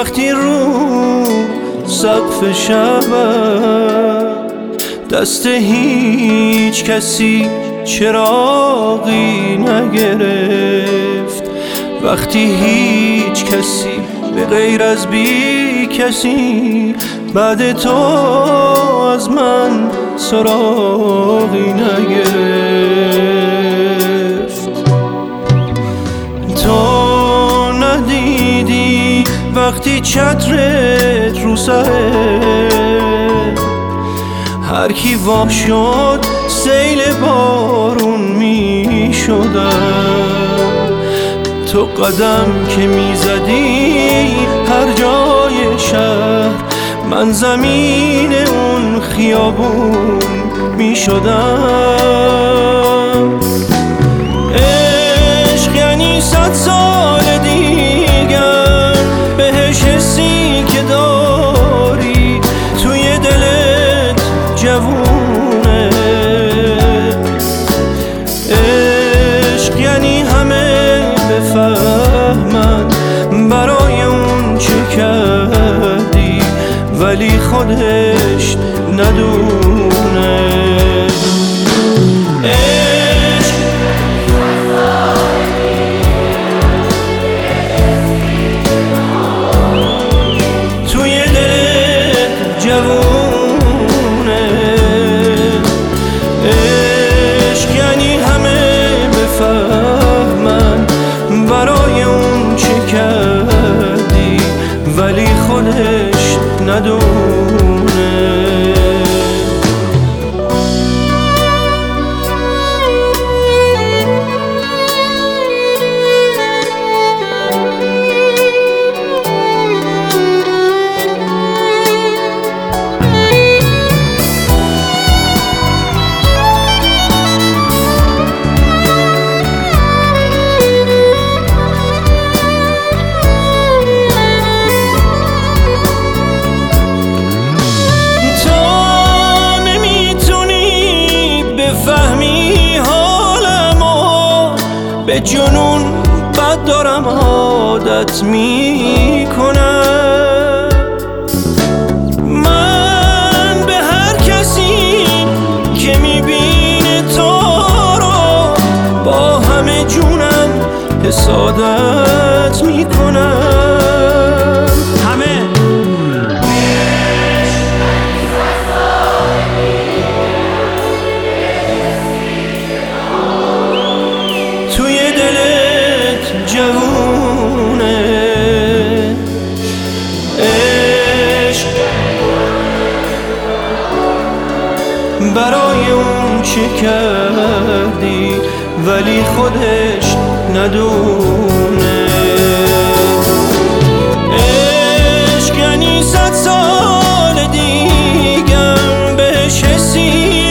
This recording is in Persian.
وقتی رو سقف شبم دست هیچ کسی چراغی نگرفت، وقتی هیچ کسی به غیر از بی کسی بعد تو از من سراغی نگرفت. تو ندیدی وقتی چترت رو سره هر کی وا شد سیل بارون می شدم، تو قدم که می زدی هر جای شهر من زمین اون خیابون می شدم. عشق یعنی 100 سال دیگر بهش حسی که داری توی دلت جوونه. عشق یعنی همه بفهمن برای اون چه کردی ولی خودش ندونه. توی دلت جوونه. عشق یعنی همه بفهمن برای اون چه کردی ولی خودش ندونه. به جنون بد دارم عادت میکنم. من به هر کسی که میبینه تو رو با همه جونم حسادت میکنم. همه توی دلت جوونه. عشق برای اون چه کردی ولی خودش ندونه. عشق یعنی 100 سال دیگم بهش حسی